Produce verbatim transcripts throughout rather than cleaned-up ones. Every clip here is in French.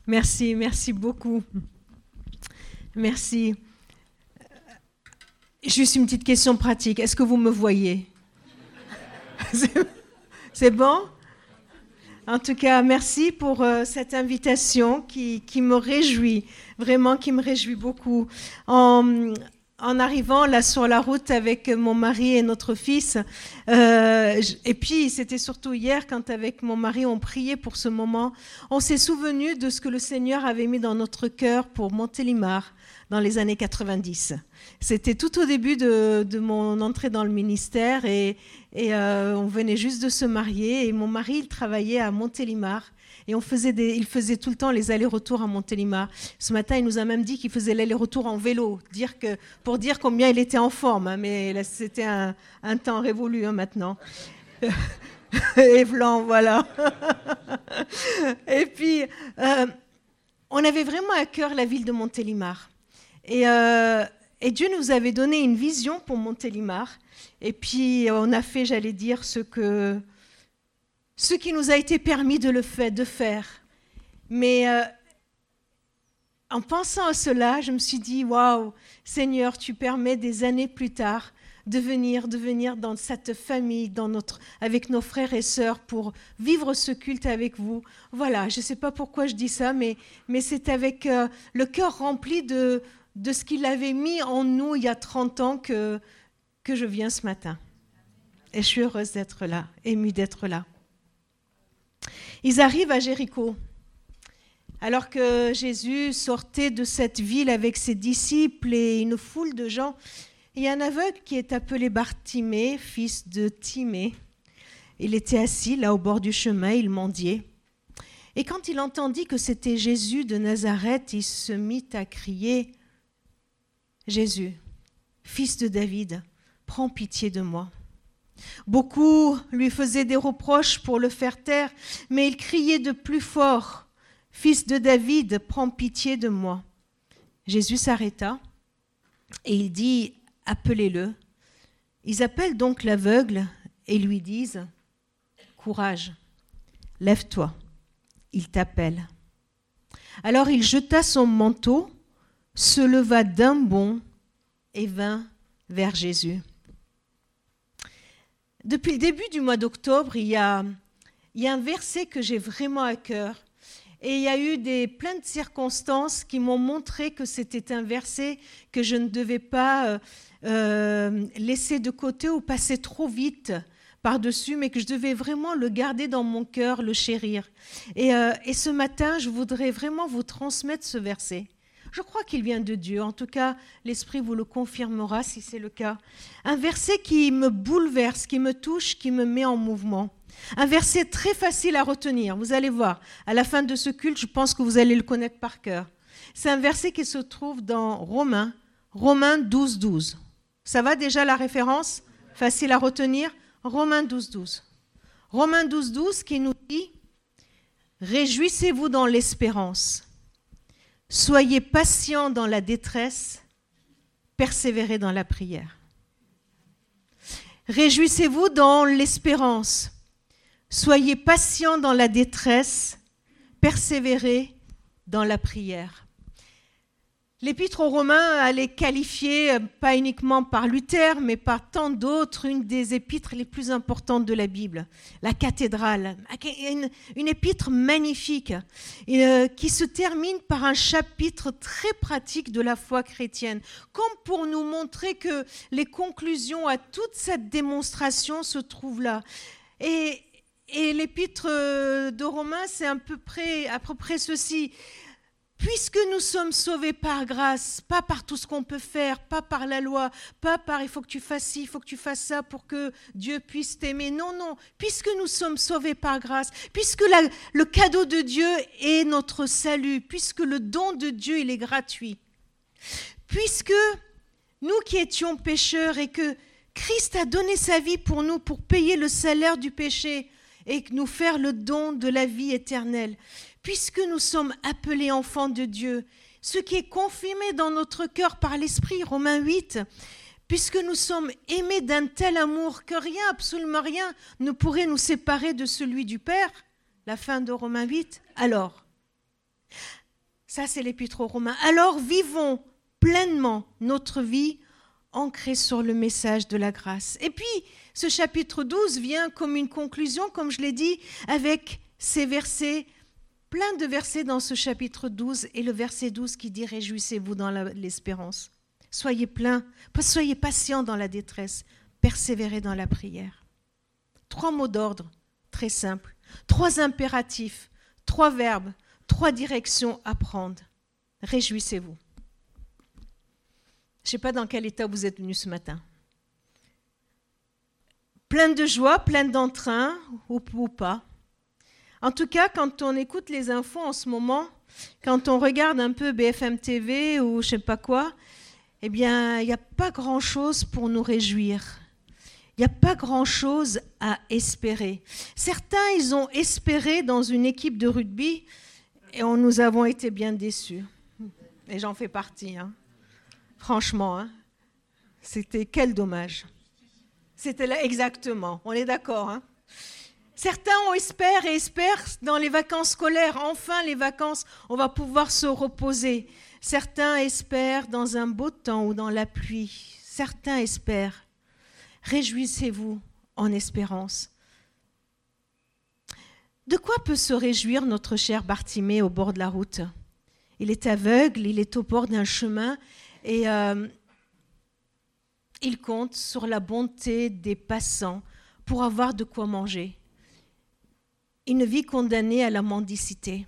Merci, merci beaucoup. Merci. Juste une petite question pratique. Est-ce que vous me voyez? C'est, c'est bon? En tout cas, merci pour euh, cette invitation qui, qui me réjouit, vraiment qui me réjouit beaucoup. En, en arrivant là sur la route avec mon mari et notre fils, euh, et puis c'était surtout hier quand avec mon mari on priait pour ce moment, on s'est souvenu de ce que le Seigneur avait mis dans notre cœur pour Montélimar dans les années quatre-vingt-dix. C'était tout au début de, de mon entrée dans le ministère et, et euh, on venait juste de se marier et mon mari il travaillait à Montélimar et on faisait des, il faisait tout le temps les allers-retours à Montélimar. Ce matin, il nous a même dit qu'il faisait l'aller-retour en vélo, dire que, pour dire combien il était en forme, hein, mais là, c'était un, un temps révolu hein, maintenant. Et blanc, voilà. Et puis, euh, on avait vraiment à cœur la ville de Montélimar. Et, euh, et Dieu nous avait donné une vision pour Montélimar. Et puis, on a fait, j'allais dire, ce, que, ce qui nous a été permis de, le fait, de faire. Mais euh, en pensant à cela, je me suis dit, waouh, Seigneur, tu permets des années plus tard de venir, de venir dans cette famille, dans notre, avec nos frères et sœurs pour vivre ce culte avec vous. Voilà, je ne sais pas pourquoi je dis ça, mais, mais c'est avec euh, le cœur rempli de... de ce qu'il avait mis en nous il y a trente ans que, que je viens ce matin. Et je suis heureuse d'être là, émue d'être là. Ils arrivent à Jéricho. Alors que Jésus sortait de cette ville avec ses disciples et une foule de gens, il y a un aveugle qui est appelé Bartimée, fils de Timée. Il était assis là au bord du chemin, il mendiait. Et quand il entendit que c'était Jésus de Nazareth, il se mit à crier « Jésus, fils de David, prends pitié de moi. » Beaucoup lui faisaient des reproches pour le faire taire, mais il criait de plus fort « Fils de David, prends pitié de moi. » Jésus s'arrêta et il dit « Appelez-le. » Ils appellent donc l'aveugle et lui disent « Courage, lève-toi, il t'appelle. » Alors il jeta son manteau, se leva d'un bond et vint vers Jésus. Depuis le début du mois d'octobre, il y a, il y a un verset que j'ai vraiment à cœur. Et il y a eu des, plein de circonstances qui m'ont montré que c'était un verset que je ne devais pas euh, euh, laisser de côté ou passer trop vite par-dessus, mais que je devais vraiment le garder dans mon cœur, le chérir. Et, euh, et ce matin, je voudrais vraiment vous transmettre ce verset. Je crois qu'il vient de Dieu. En tout cas, l'Esprit vous le confirmera si c'est le cas. Un verset qui me bouleverse, qui me touche, qui me met en mouvement. Un verset très facile à retenir. Vous allez voir, à la fin de ce culte, je pense que vous allez le connaître par cœur. C'est un verset qui se trouve dans Romains, Romains douze, douze. Ça va déjà la référence? Facile à retenir? Romains douze, douze. Romains douze, douze qui nous dit « Réjouissez-vous dans l'espérance. Soyez patients dans la détresse, persévérez dans la prière. » Réjouissez-vous dans l'espérance. Soyez patients dans la détresse, persévérez dans la prière. L'Épître aux Romains, elle est qualifiée, pas uniquement par Luther, mais par tant d'autres, une des épîtres les plus importantes de la Bible, la cathédrale. Une, une épître magnifique euh, qui se termine par un chapitre très pratique de la foi chrétienne, comme pour nous montrer que les conclusions à toute cette démonstration se trouvent là. Et, et l'Épître de Romains, c'est à peu près, à peu près ceci. Puisque nous sommes sauvés par grâce, pas par tout ce qu'on peut faire, pas par la loi, pas par il faut que tu fasses ci, il faut que tu fasses ça pour que Dieu puisse t'aimer. Non, non, puisque nous sommes sauvés par grâce, puisque la, le cadeau de Dieu est notre salut, puisque le don de Dieu il est gratuit, puisque nous qui étions pécheurs et que Christ a donné sa vie pour nous, pour payer le salaire du péché et nous faire le don de la vie éternelle, puisque nous sommes appelés enfants de Dieu, ce qui est confirmé dans notre cœur par l'Esprit, Romains huit, puisque nous sommes aimés d'un tel amour que rien, absolument rien, ne pourrait nous séparer de celui du Père, la fin de Romains huit, alors, Ça, c'est l'Épître aux Romains. Alors vivons pleinement notre vie ancrée sur le message de la grâce. Et puis, ce chapitre douze vient comme une conclusion, comme je l'ai dit, avec ces versets, plein de versets dans ce chapitre douze, et le verset douze qui dit « Réjouissez-vous dans la, l'espérance ». Soyez pleins, soyez patients dans la détresse, persévérez dans la prière. Trois mots d'ordre très simples, trois impératifs, trois verbes, trois directions à prendre. Réjouissez-vous. Je ne sais pas dans quel état vous êtes venu ce matin. Plein de joie, plein d'entrain ou, ou pas. En tout cas, quand on écoute les infos en ce moment, quand on regarde un peu B F M T V ou je ne sais pas quoi, eh bien, il n'y a pas grand-chose pour nous réjouir. Il n'y a pas grand-chose à espérer. Certains, ils ont espéré dans une équipe de rugby et on, nous avons été bien déçus. Et j'en fais partie. Hein. Franchement, hein. C'était quel dommage. C'était là exactement, on est d'accord. Hein. Certains ont espéré et espèrent dans les vacances scolaires. Enfin, les vacances, on va pouvoir se reposer. Certains espèrent dans un beau temps ou dans la pluie. Certains espèrent. Réjouissez-vous en espérance. De quoi peut se réjouir notre cher Bartimée au bord de la route ? Il est aveugle, il est au bord d'un chemin et euh, il compte sur la bonté des passants pour avoir de quoi manger. Une vie condamnée à la mendicité.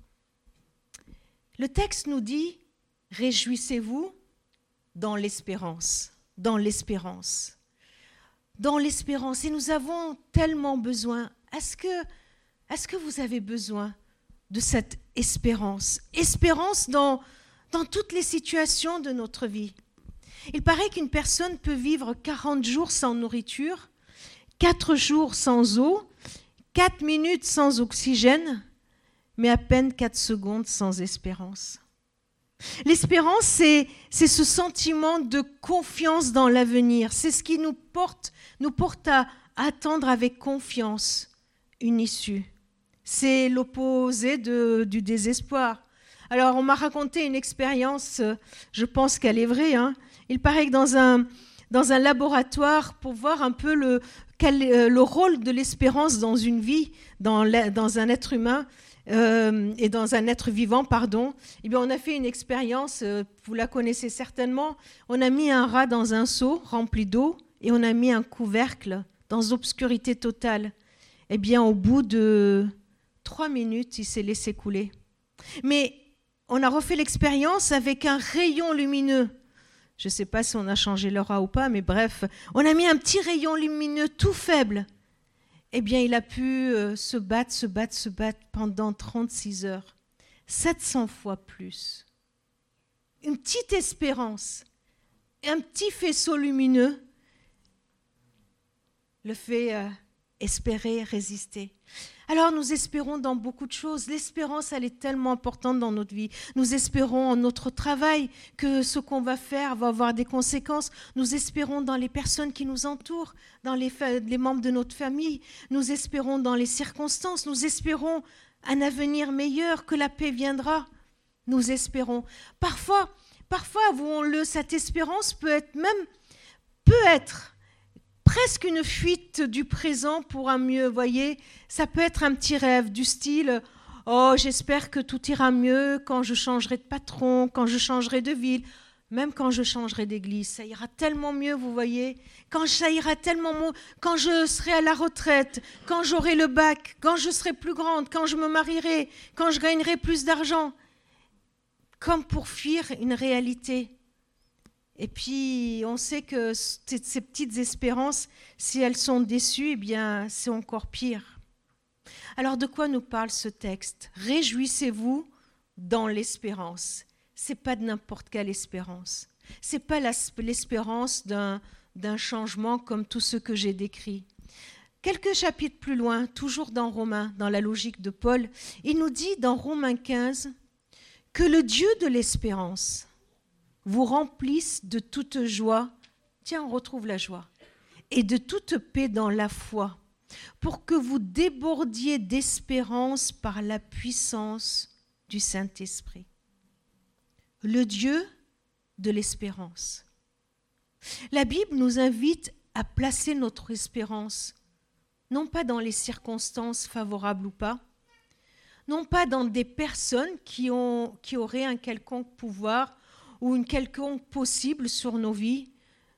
Le texte nous dit « Réjouissez-vous dans l'espérance, dans l'espérance. » Dans l'espérance. Et nous avons tellement besoin. Est-ce que, est-ce que vous avez besoin de cette espérance ? Espérance dans, dans toutes les situations de notre vie. Il paraît qu'une personne peut vivre quarante jours sans nourriture, quatre jours sans eau, quatre minutes sans oxygène, mais à peine quatre secondes sans espérance. L'espérance, c'est, c'est ce sentiment de confiance dans l'avenir. C'est ce qui nous porte, nous porte à attendre avec confiance une issue. C'est l'opposé de, du désespoir. Alors, on m'a raconté une expérience, je pense qu'elle est vraie. Hein. Il paraît que dans un, dans un laboratoire, pour voir un peu le, quel, le rôle de l'espérance dans une vie, dans, la, dans un être humain, Euh, et dans un être vivant, pardon, eh bien, on a fait une expérience, euh, vous la connaissez certainement, on a mis un rat dans un seau rempli d'eau et on a mis un couvercle dans l'obscurité totale. Eh bien, au bout de trois minutes, il s'est laissé couler. Mais on a refait l'expérience avec un rayon lumineux. Je ne sais pas si on a changé le rat ou pas, mais bref, on a mis un petit rayon lumineux tout faible. Eh bien, il a pu euh, se battre, se battre, se battre pendant trente-six heures. sept cents fois plus. Une petite espérance, un petit faisceau lumineux le fait euh, espérer, résister. Alors, nous espérons dans beaucoup de choses. L'espérance, elle est tellement importante dans notre vie. Nous espérons en notre travail que ce qu'on va faire va avoir des conséquences. Nous espérons dans les personnes qui nous entourent, dans les, fa- les membres de notre famille. Nous espérons dans les circonstances. Nous espérons un avenir meilleur, que la paix viendra. Nous espérons. Parfois, parfois, avouons-le, cette espérance peut être même, peut être presque une fuite du présent pour un mieux, voyez. Ça peut être un petit rêve du style « Oh, j'espère que tout ira mieux quand je changerai de patron, quand je changerai de ville, même quand je changerai d'église. Ça ira tellement mieux, vous voyez. Quand ça ira tellement mieux, quand je serai à la retraite, quand j'aurai le bac, quand je serai plus grande, quand je me marierai, quand je gagnerai plus d'argent. » Comme pour fuir une réalité. Et puis, on sait que ces petites espérances, si elles sont déçues, eh bien, c'est encore pire. Alors, de quoi nous parle ce texte ? Réjouissez-vous dans l'espérance. Ce n'est pas de n'importe quelle espérance. Ce n'est pas l'espérance d'un, d'un changement comme tout ce que j'ai décrit. Quelques chapitres plus loin, toujours dans Romains, dans la logique de Paul, il nous dit dans Romains quinze que le Dieu de l'espérance vous remplisse de toute joie, tiens, on retrouve la joie, et de toute paix dans la foi, pour que vous débordiez d'espérance par la puissance du Saint-Esprit. le Dieu de l'espérance. La Bible nous invite à placer notre espérance, non pas dans les circonstances favorables ou pas, non pas dans des personnes qui, ont, qui auraient un quelconque pouvoir ou une quelconque possible sur nos vies,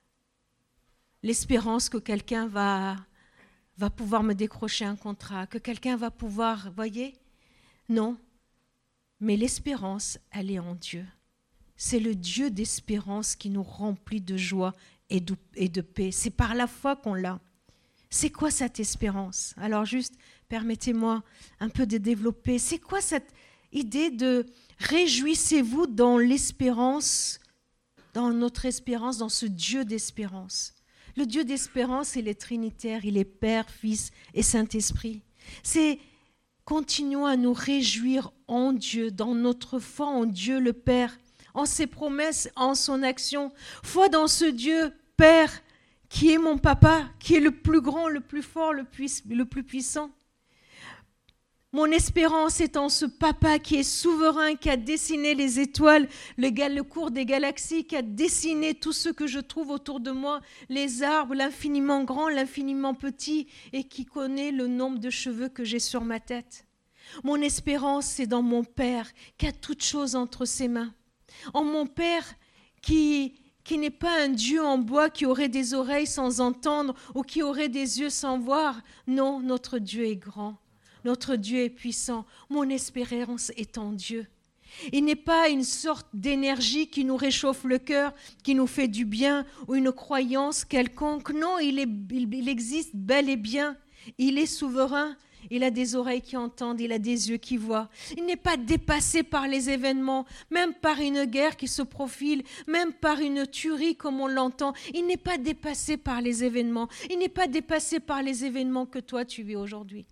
l'espérance que quelqu'un va, va pouvoir me décrocher un contrat, que quelqu'un va pouvoir, voyez, non, mais l'espérance, elle est en Dieu. C'est le Dieu d'espérance qui nous remplit de joie et de, et de paix. C'est par la foi qu'on l'a. C'est quoi cette espérance? Alors juste, permettez-moi un peu de développer. C'est quoi cette idée de réjouissez-vous dans l'espérance, dans notre espérance, dans ce Dieu d'espérance? Le Dieu d'espérance, il est trinitaire, il est Père, Fils et Saint-Esprit. C'est continuons à nous réjouir en Dieu, dans notre foi en Dieu le Père, en ses promesses, en son action. Foi dans ce Dieu Père qui est mon papa, qui est le plus grand, le plus fort, le plus, le plus puissant. Mon espérance est en ce papa qui est souverain, qui a dessiné les étoiles, le, le cours des galaxies, qui a dessiné tout ce que je trouve autour de moi, les arbres, l'infiniment grand, l'infiniment petit, et qui connaît le nombre de cheveux que j'ai sur ma tête. Mon espérance, c'est dans mon Père, qui a toutes choses entre ses mains. En mon Père qui... qui n'est pas un Dieu en bois qui aurait des oreilles sans entendre ou qui aurait des yeux sans voir. Non, notre Dieu est grand, notre Dieu est puissant. Mon espérance est en Dieu. Il n'est pas une sorte d'énergie qui nous réchauffe le cœur, qui nous fait du bien ou une croyance quelconque. Non, il, est, il, il existe bel et bien. Il est souverain. Il a des oreilles qui entendent, il a des yeux qui voient. Il n'est pas dépassé par les événements, même par une guerre qui se profile, même par une tuerie comme on l'entend. Il n'est pas dépassé par les événements. Il n'est pas dépassé par les événements que toi tu vis aujourd'hui.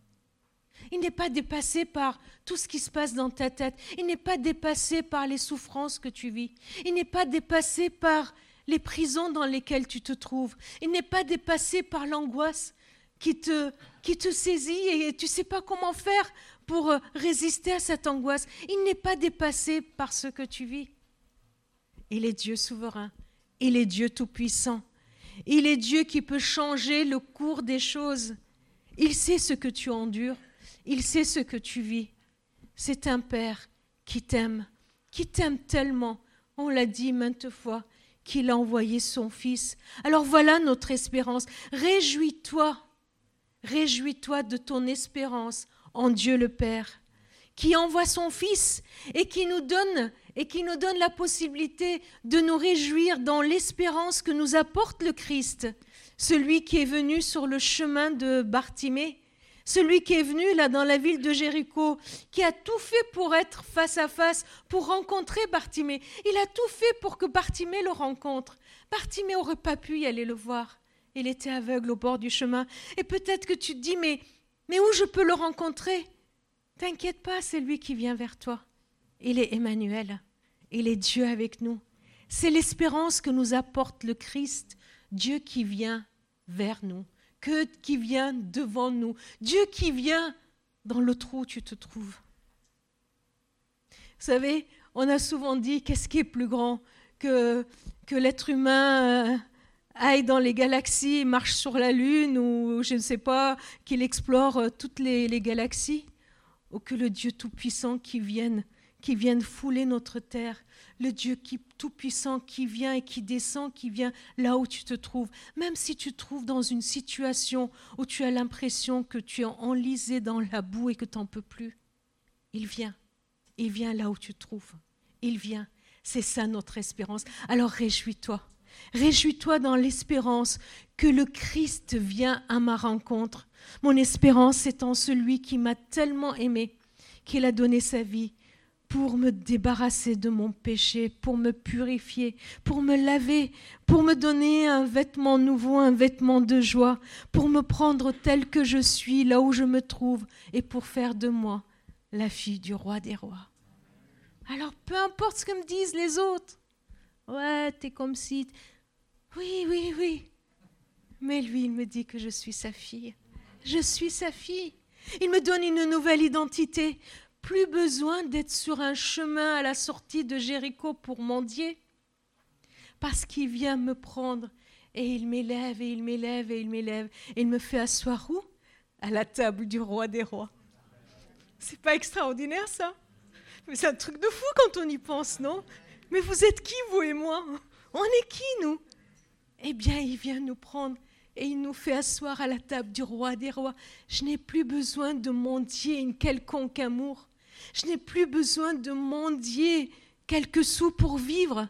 Il n'est pas dépassé par tout ce qui se passe dans ta tête. Il n'est pas dépassé par les souffrances que tu vis. Il n'est pas dépassé par les prisons dans lesquelles tu te trouves. Il n'est pas dépassé par l'angoisse qui te, qui te saisit et tu ne sais pas comment faire pour résister à cette angoisse. Il n'est pas dépassé par ce que tu vis. Il est Dieu souverain. Il est Dieu tout-puissant. Il est Dieu qui peut changer le cours des choses. Il sait ce que tu endures. Il sait ce que tu vis. C'est un Père qui t'aime, qui t'aime tellement, on l'a dit maintes fois, qu'il a envoyé son Fils. Alors voilà notre espérance. Réjouis-toi. Réjouis-toi de ton espérance en Dieu le Père, qui envoie son Fils et qui nous donne, et qui nous donne la possibilité de nous réjouir dans l'espérance que nous apporte le Christ, celui qui est venu sur le chemin de Bartimée, celui qui est venu là dans la ville de Jéricho, qui a tout fait pour être face à face, pour rencontrer Bartimée. Il a tout fait pour que Bartimée le rencontre. Bartimée n'aurait pas pu y aller le voir. Il était aveugle au bord du chemin. Et peut-être que tu te dis, mais, mais où je peux le rencontrer? T'inquiète pas, c'est lui qui vient vers toi. Il est Emmanuel. Il est Dieu avec nous. C'est l'espérance que nous apporte le Christ, Dieu qui vient vers nous, que, qui vient devant nous, Dieu qui vient dans le trou où tu te trouves. Vous savez, on a souvent dit, qu'est-ce qui est plus grand que, que l'être humain euh, aille dans les galaxies, marche sur la Lune, ou je ne sais pas, qu'il explore toutes les, les galaxies, ou que le Dieu tout-puissant qui vienne, qui vienne fouler notre terre, le Dieu qui, tout-puissant qui vient et qui descend, qui vient là où tu te trouves. Même si tu te trouves dans une situation où tu as l'impression que tu es enlisé dans la boue et que tu n'en peux plus, il vient, il vient là où tu te trouves, il vient. C'est ça notre espérance. Alors réjouis-toi. Réjouis-toi dans l'espérance que le Christ vient à ma rencontre. Mon espérance est en celui qui m'a tellement aimé, qu'il a donné sa vie pour me débarrasser de mon péché, pour me purifier, pour me laver, pour me donner un vêtement nouveau, un vêtement de joie, pour me prendre tel que je suis, là où je me trouve, et pour faire de moi la fille du roi des rois. Alors peu importe ce que me disent les autres, ouais, t'es comme si... Oui, oui, oui. Mais lui, il me dit que je suis sa fille. Je suis sa fille. Il me donne une nouvelle identité. plus besoin d'être sur un chemin à la sortie de Jéricho pour mendier, parce qu'il vient me prendre et il m'élève et il m'élève et il m'élève et il me fait asseoir où? À la table du roi des rois. C'est pas extraordinaire ça? Mais c'est un truc de fou quand on y pense, non? Mais vous êtes qui, vous et moi? On est qui, nous? Eh bien, il vient nous prendre et il nous fait asseoir à la table du roi des rois. Je n'ai plus besoin de mendier une quelconque amour. Je n'ai plus besoin de mendier quelques sous pour vivre.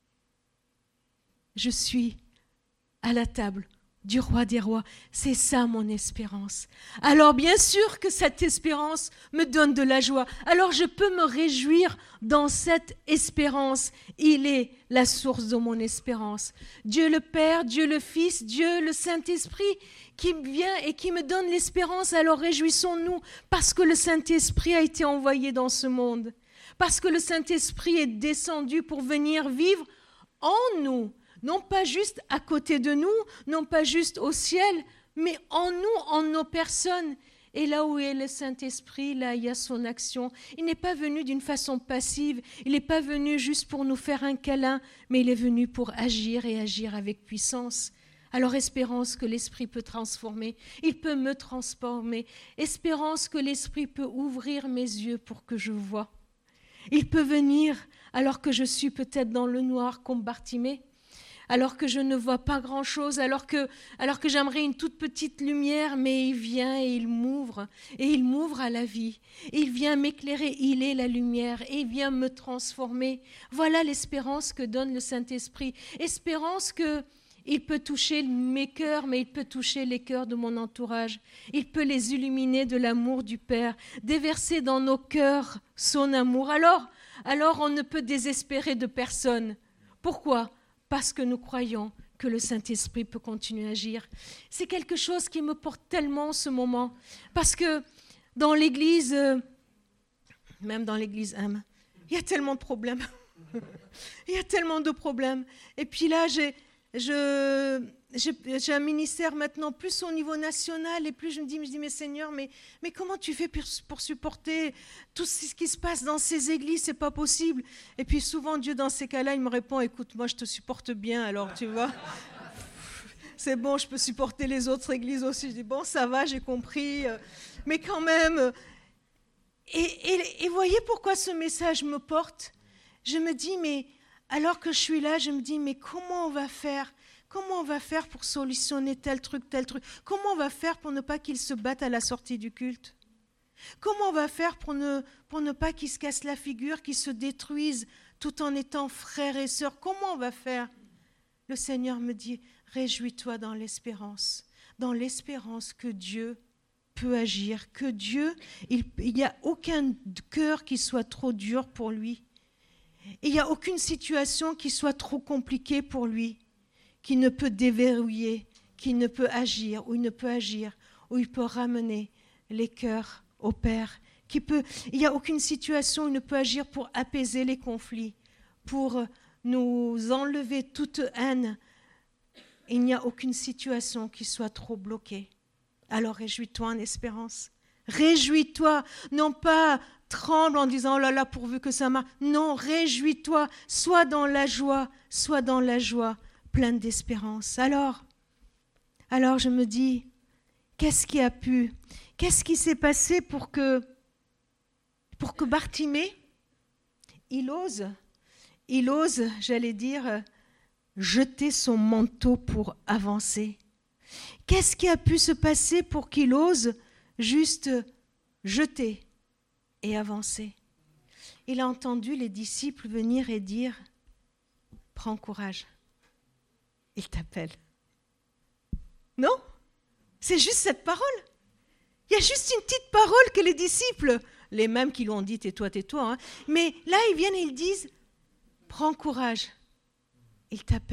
Je suis à la table du roi des rois. C'est ça mon espérance. Alors bien sûr que cette espérance me donne de la joie. Alors je peux me réjouir dans cette espérance. Il est la source de mon espérance. Dieu le Père, Dieu le Fils, Dieu le Saint-Esprit qui vient et qui me donne l'espérance. Alors réjouissons-nous parce que le Saint-Esprit a été envoyé dans ce monde. Parce que le Saint-Esprit est descendu pour venir vivre en nous. Non pas juste à côté de nous, non pas juste au ciel, mais en nous, en nos personnes. Et là où est le Saint-Esprit, là il y a son action. Il n'est pas venu d'une façon passive, il n'est pas venu juste pour nous faire un câlin, mais il est venu pour agir et agir avec puissance. Alors espérance que l'Esprit peut transformer, il peut me transformer. Espérance que l'Esprit peut ouvrir mes yeux pour que je voie. Il peut venir alors que je suis peut-être dans le noir comme Bartimée, alors que je ne vois pas grand-chose, alors que, alors que j'aimerais une toute petite lumière, mais il vient et il m'ouvre, et il m'ouvre à la vie. Il vient m'éclairer, il est la lumière, et il vient me transformer. Voilà l'espérance que donne le Saint-Esprit. Espérance qu'il peut toucher mes cœurs, mais il peut toucher les cœurs de mon entourage. Il peut les illuminer de l'amour du Père, déverser dans nos cœurs son amour. Alors, alors on ne peut désespérer de personne. Pourquoi ? Parce que nous croyons que le Saint-Esprit peut continuer à agir. C'est quelque chose qui me porte tellement en ce moment. Parce que dans l'Église, euh, même dans l'Église âme, il y a tellement de problèmes. Il y a tellement de problèmes. Et puis là, j'ai, je, j'ai, j'ai un ministère maintenant plus au niveau national. Et plus je me dis, je me dis mais Seigneur, mais, mais comment tu fais pour, pour supporter tout ce qui se passe dans ces églises? C'est pas possible. Et puis souvent, Dieu, dans ces cas-là, il me répond, écoute, moi, je te supporte bien, alors tu vois. C'est bon, je peux supporter les autres églises aussi. Je dis, bon, ça va, j'ai compris. Mais quand même... Et, et, et voyez pourquoi ce message me porte? Je me dis, mais alors que je suis là, je me dis, mais comment on va faire? Comment on va faire pour solutionner tel truc, tel truc? Comment on va faire pour ne pas qu'ils se battent à la sortie du culte? Comment on va faire pour ne, pour ne pas qu'ils se cassent la figure, qu'ils se détruisent tout en étant frères et sœurs? Comment on va faire? Le Seigneur me dit, réjouis-toi dans l'espérance, dans l'espérance que Dieu peut agir, que Dieu, il n'y a aucun cœur qui soit trop dur pour lui. Il n'y a aucune situation qui soit trop compliquée pour lui, qui ne peut déverrouiller, qui ne peut agir, où il ne peut agir, où il peut ramener les cœurs au Père. Qui peut, il n'y a aucune situation où il ne peut agir pour apaiser les conflits, pour nous enlever toute haine. Il n'y a aucune situation qui soit trop bloquée. Alors réjouis-toi en espérance. Réjouis-toi, non pas tremble en disant « Oh là là, pourvu que ça marche ». Non, réjouis-toi, sois dans la joie, sois dans la joie, pleine d'espérance. Alors, alors je me dis, qu'est-ce qui a pu, qu'est-ce qui s'est passé pour que, pour que Bartimée, il ose, il ose, j'allais dire, jeter son manteau pour avancer. Qu'est-ce qui a pu se passer pour qu'il ose juste jeter et avancer? Il a entendu les disciples venir et dire « Prends courage, il t'appelle ». Non? C'est juste cette parole. Il y a juste une petite parole que les disciples, les mêmes qui lui ont dit « Tais-toi, tais-toi hein, », mais là ils viennent et ils disent « Prends courage, il t'appelle ».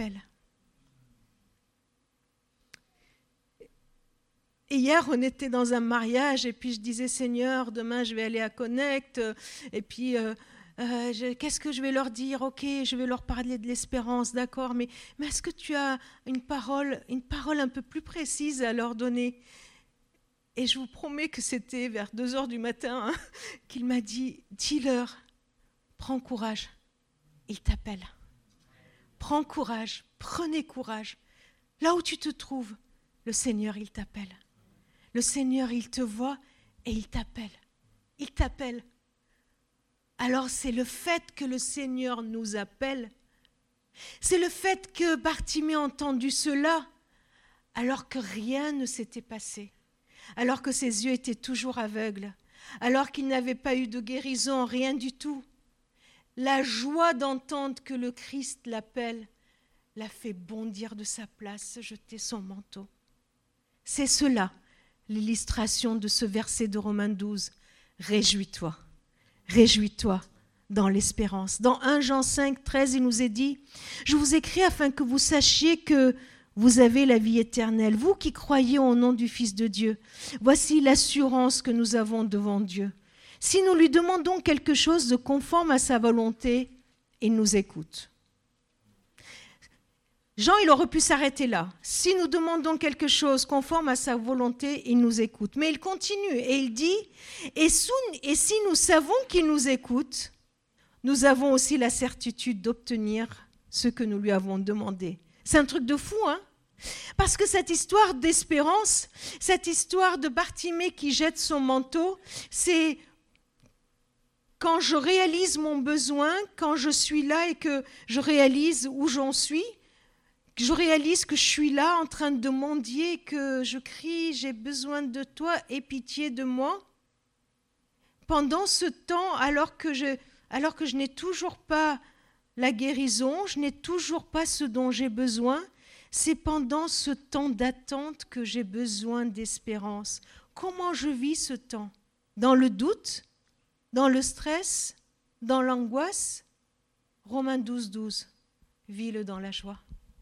Et hier, on était dans un mariage et puis je disais, Seigneur, demain je vais aller à Connect et puis euh, euh, je, qu'est-ce que je vais leur dire? Ok, je vais leur parler de l'espérance, d'accord, mais, mais est-ce que tu as une parole, une parole un peu plus précise à leur donner? Et je vous promets que c'était vers deux heures du matin hein, qu'il m'a dit, dis-leur, prends courage, il t'appelle. Prends courage, prenez courage. Là où tu te trouves, le Seigneur, il t'appelle. Le Seigneur, il te voit et il t'appelle. Il t'appelle. Alors c'est le fait que le Seigneur nous appelle, c'est le fait que Bartimée a entendu cela, alors que rien ne s'était passé, alors que ses yeux étaient toujours aveugles, alors qu'il n'avait pas eu de guérison, rien du tout. La joie d'entendre que le Christ l'appelle l'a fait bondir de sa place, jeter son manteau. C'est cela, l'illustration de ce verset de Romains douze. Réjouis-toi, réjouis-toi dans l'espérance. Dans premier Jean cinq, treize, il nous est dit « Je vous écris afin que vous sachiez que vous avez la vie éternelle, vous qui croyez au nom du Fils de Dieu. Voici l'assurance que nous avons devant Dieu. Si nous lui demandons quelque chose de conforme à sa volonté, il nous écoute. » Jean, il aurait pu s'arrêter là. Si nous demandons quelque chose conforme à sa volonté, il nous écoute. Mais il continue et il dit, et, sous, et si nous savons qu'il nous écoute, nous avons aussi la certitude d'obtenir ce que nous lui avons demandé. C'est un truc de fou, hein? Parce que cette histoire d'espérance, cette histoire de Bartimée qui jette son manteau, c'est quand je réalise mon besoin, quand je suis là et que je réalise où j'en suis, je réalise que je suis là en train de mendier, que je crie, j'ai besoin de toi, aie pitié de moi. Pendant ce temps, alors que je, alors que je n'ai toujours pas la guérison, je n'ai toujours pas ce dont j'ai besoin, c'est pendant ce temps d'attente que j'ai besoin d'espérance. Comment je vis ce temps? Dans le doute? Dans le stress? Dans l'angoisse? Romains douze, douze. Vis-le dans la joie.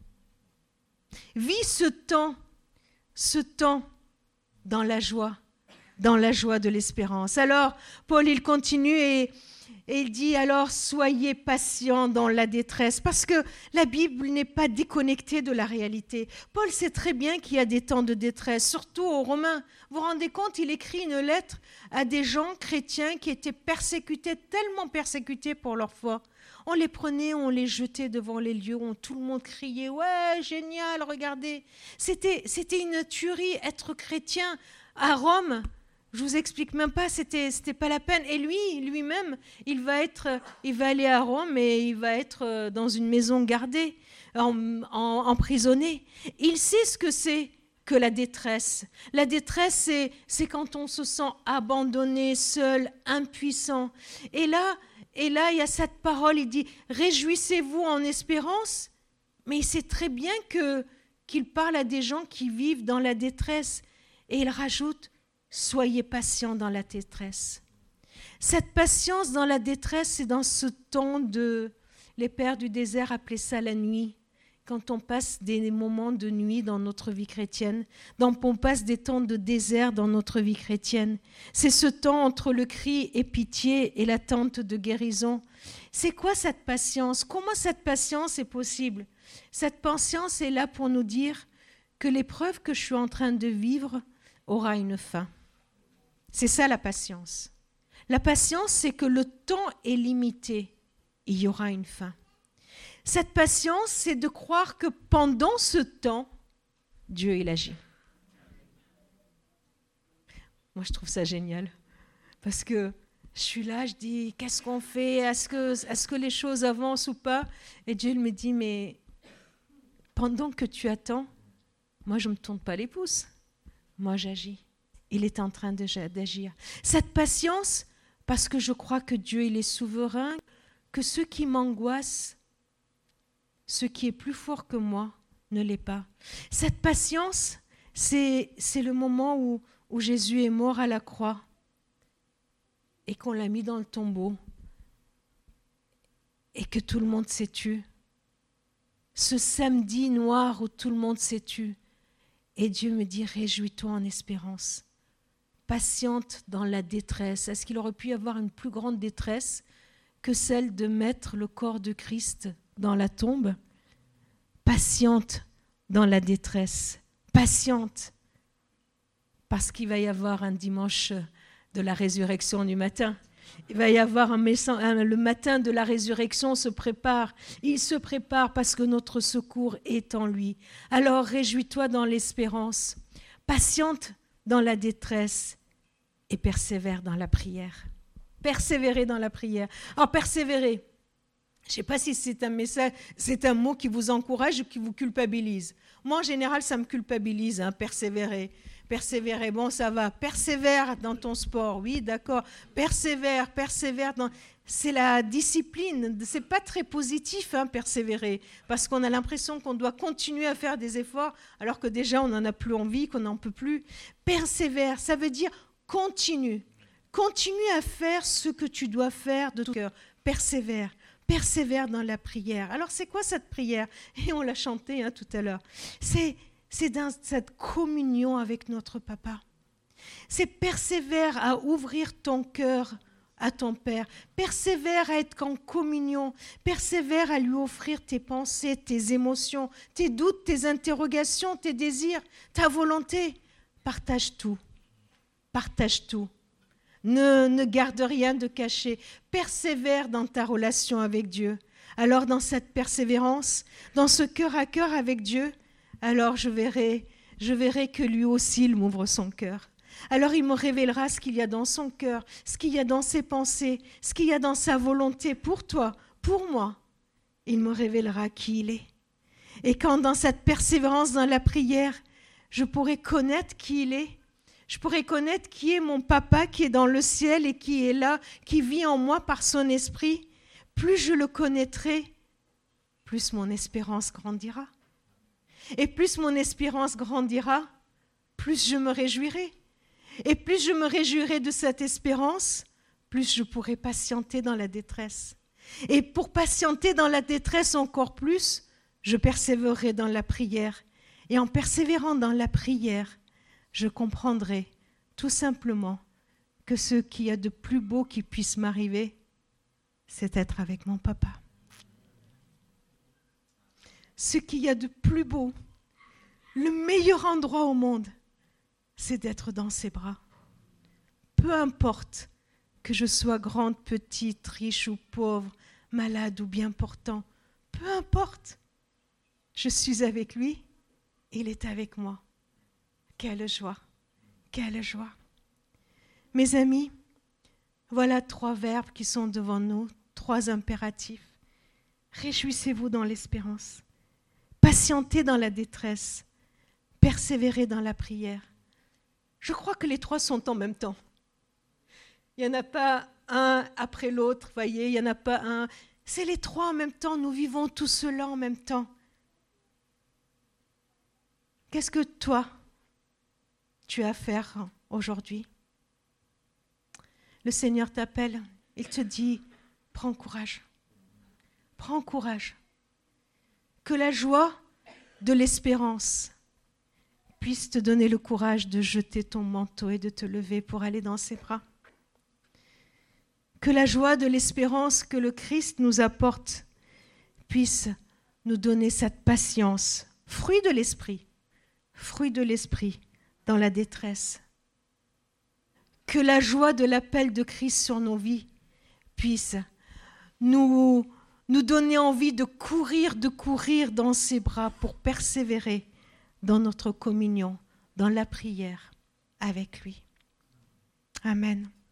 Vis ce temps, ce temps dans la joie, dans la joie de l'espérance. Alors, Paul, il continue et, et il dit, alors, soyez patients dans la détresse, parce que la Bible n'est pas déconnectée de la réalité. Paul sait très bien qu'il y a des temps de détresse, surtout aux Romains. Vous vous rendez compte, il écrit une lettre à des gens chrétiens qui étaient persécutés, tellement persécutés pour leur foi. On les prenait, on les jetait devant les lieux où tout le monde criait « Ouais, génial, regardez !» C'était, c'était une tuerie, être chrétien à Rome. Je vous explique même pas, c'était, c'était pas la peine. Et lui, lui-même, il va être, il va aller à Rome et il va être dans une maison gardée, en, en, emprisonné. Il sait ce que c'est que la détresse. La détresse, c'est, c'est quand on se sent abandonné, seul, impuissant. Et là, Et là, il y a cette parole, il dit « Réjouissez-vous en espérance », mais il sait très bien que, qu'il parle à des gens qui vivent dans la détresse. Et il rajoute « Soyez patients dans la détresse ». Cette patience dans la détresse, c'est dans ce temps de... Les pères du désert appelaient ça la nuit. Quand on passe des moments de nuit dans notre vie chrétienne, quand on passe des temps de désert dans notre vie chrétienne. C'est ce temps entre le cri et pitié et l'attente de guérison. C'est quoi cette patience? Comment cette patience est possible? Cette patience est là pour nous dire que l'épreuve que je suis en train de vivre aura une fin. C'est ça la patience. La patience, c'est que le temps est limité, il y aura une fin. Cette patience, c'est de croire que pendant ce temps, Dieu, il agit. Moi, je trouve ça génial. Parce que je suis là, je dis, qu'est-ce qu'on fait? Est-ce que, est-ce que les choses avancent ou pas? Et Dieu il me dit, mais pendant que tu attends, moi, je ne me tourne pas les pouces. Moi, j'agis. Il est en train de, d'agir. Cette patience, parce que je crois que Dieu, il est souverain, que ce qui m'angoisse, ce qui est plus fort que moi ne l'est pas. Cette patience, c'est, c'est le moment où, où Jésus est mort à la croix et qu'on l'a mis dans le tombeau et que tout le monde s'est tu. Ce samedi noir où tout le monde s'est tu. Et Dieu me dit, réjouis-toi en espérance. Patiente dans la détresse. Est-ce qu'il aurait pu y avoir une plus grande détresse que celle de mettre le corps de Christ dans la tombe? Patiente dans la détresse, patiente, parce qu'il va y avoir un dimanche de la résurrection du matin. Il va y avoir un, messa- un le matin de la résurrection, on se prépare. Il se prépare parce que notre secours est en lui. Alors réjouis-toi dans l'espérance, patiente dans la détresse et persévère dans la prière. Persévérer dans la prière. Alors persévérer, je ne sais pas si c'est un message, c'est un mot qui vous encourage ou qui vous culpabilise. Moi, en général, ça me culpabilise, hein, persévérer. Persévérer, bon, ça va. Persévère dans ton sport, oui, d'accord. Persévère, persévère dans... C'est la discipline. C'est pas très positif, hein, persévérer, parce qu'on a l'impression qu'on doit continuer à faire des efforts, alors que déjà, on n'en a plus envie, qu'on n'en peut plus. Persévère, ça veut dire continue. Continue à faire ce que tu dois faire de tout cœur. Persévère. Persévère dans la prière. Alors, c'est quoi cette prière? Et on l'a chanté hein, tout à l'heure. C'est, c'est dans cette communion avec notre Papa. C'est persévère à ouvrir ton cœur à ton Père. Persévère à être en communion. Persévère à lui offrir tes pensées, tes émotions, tes doutes, tes interrogations, tes désirs, ta volonté. Partage tout. Partage tout. Ne, ne garde rien de caché. Persévère dans ta relation avec Dieu. Alors dans cette persévérance, dans ce cœur à cœur avec Dieu, alors je verrai, je verrai que lui aussi il m'ouvre son cœur. Alors il me révélera ce qu'il y a dans son cœur, ce qu'il y a dans ses pensées, ce qu'il y a dans sa volonté pour toi, pour moi. Il me révélera qui il est. Et quand dans cette persévérance dans la prière, je pourrai connaître qui il est, je pourrais connaître qui est mon papa qui est dans le ciel et qui est là, qui vit en moi par son esprit. Plus je le connaîtrai, plus mon espérance grandira. Et plus mon espérance grandira, plus je me réjouirai. Et plus je me réjouirai de cette espérance, plus je pourrai patienter dans la détresse. Et pour patienter dans la détresse encore plus, je persévérerai dans la prière. Et en persévérant dans la prière, je comprendrai tout simplement que ce qu'il y a de plus beau qui puisse m'arriver, c'est être avec mon papa. Ce qu'il y a de plus beau, le meilleur endroit au monde, c'est d'être dans ses bras. Peu importe que je sois grande, petite, riche ou pauvre, malade ou bien portant, peu importe, je suis avec lui, il est avec moi. Quelle joie, quelle joie. Mes amis, voilà trois verbes qui sont devant nous, trois impératifs. Réjouissez-vous dans l'espérance, patientez dans la détresse, persévérez dans la prière. Je crois que les trois sont en même temps. Il n'y en a pas un après l'autre, voyez, il n'y en a pas un. C'est les trois en même temps, nous vivons tout cela en même temps. Qu'est-ce que toi, tu as à faire aujourd'hui? Le Seigneur t'appelle, il te dit, prends courage, prends courage. Que la joie de l'espérance puisse te donner le courage de jeter ton manteau et de te lever pour aller dans ses bras. Que la joie de l'espérance que le Christ nous apporte puisse nous donner cette patience, fruit de l'esprit, fruit de l'esprit dans la détresse. Que la joie de l'appel de Christ sur nos vies puisse nous, nous donner envie de courir, de courir dans ses bras pour persévérer dans notre communion, dans la prière avec lui. Amen.